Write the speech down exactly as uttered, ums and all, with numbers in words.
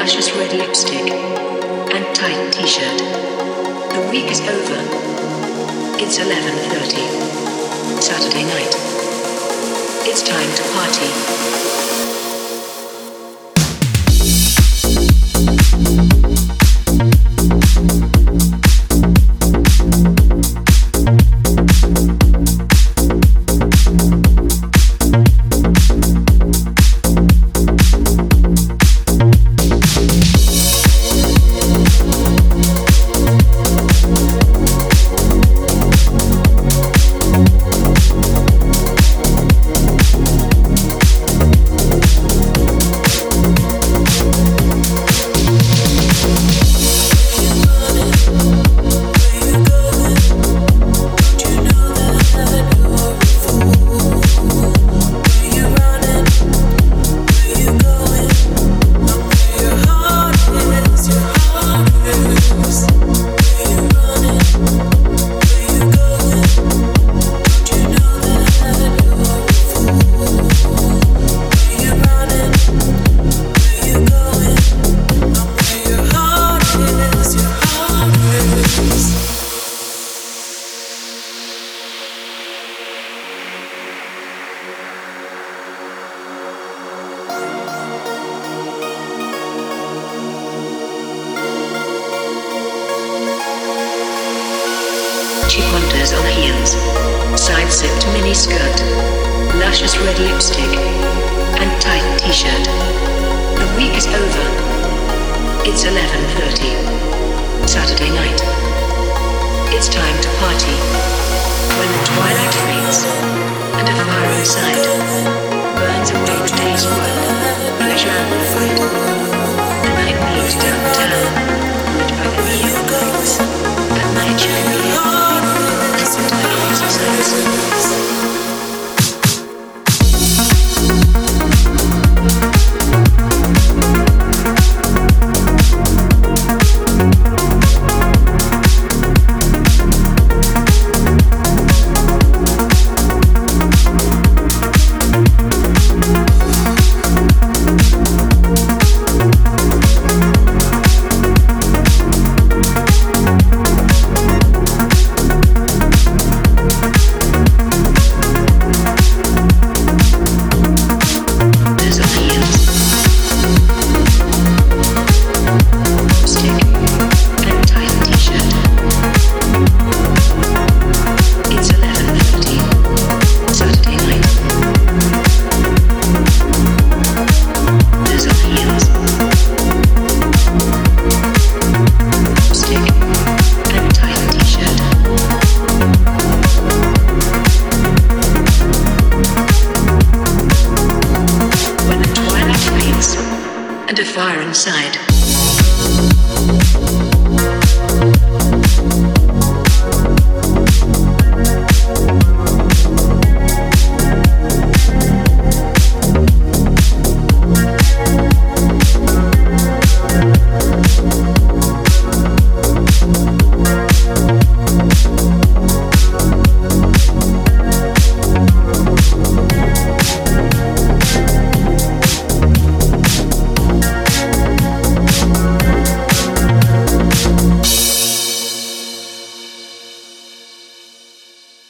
luscious red lipstick, and tight t-shirt. The week is over. It's eleven thirty. Saturday night. It's time to party. She wanders on heels, side-sipped mini-skirt, luscious red lipstick, and tight t-shirt. The week is over. It's eleven thirty. Saturday night. It's time to party. When the twilight fades, and a fire inside burns away the day's work, pleasure and fight. The night moves downtown, lit by the neon lights, and night shine. And a fire inside.